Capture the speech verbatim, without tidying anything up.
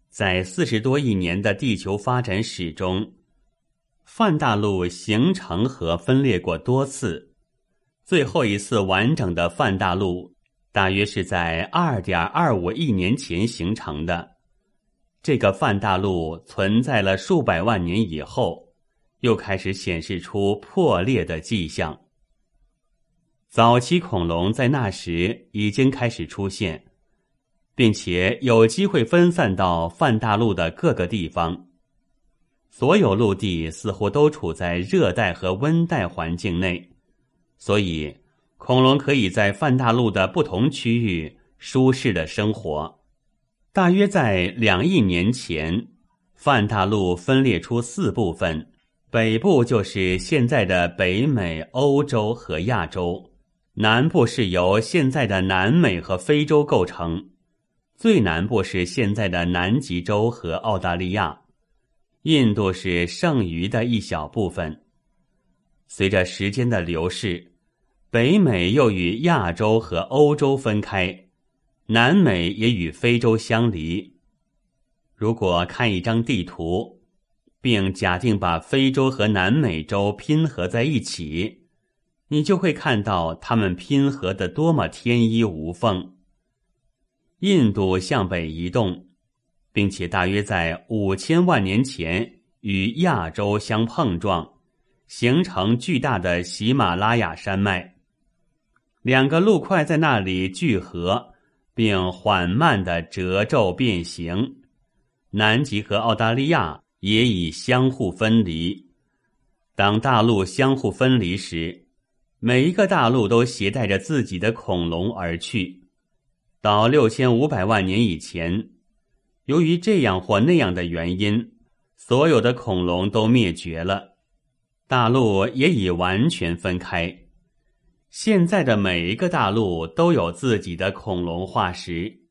在四十多亿年的地球发展史中，泛大陆形成和分裂过多次，最后一次完整的泛大陆大约是在 二点二五亿年前形成的。这个泛大陆存在了数百万年以后，又开始显示出破裂的迹象。早期恐龙在那时已经开始出现，并且有机会分散到泛大陆的各个地方。所有陆地似乎都处在热带和温带环境内，所以恐龙可以在泛大陆的不同区域舒适的生活。大约在两亿年前，泛大陆分裂出四部分，北部就是现在的北美、欧洲和亚洲，南部是由现在的南美和非洲构成，最南部是现在的南极洲和澳大利亚，印度是剩余的一小部分。随着时间的流逝，北美又与亚洲和欧洲分开，南美也与非洲相离。如果看一张地图，并假定把非洲和南美洲拼合在一起，你就会看到它们拼合得多么天衣无缝。印度向北移动，并且大约在五千万年前与亚洲相碰撞，形成巨大的喜马拉雅山脉。两个陆块在那里聚合，并缓慢地褶皱变形。南极和澳大利亚也已相互分离。当大陆相互分离时，每一个大陆都携带着自己的恐龙而去。到六千五百万年以前，由于这样或那样的原因，所有的恐龙都灭绝了，大陆也已完全分开。现在的每一个大陆都有自己的恐龙化石。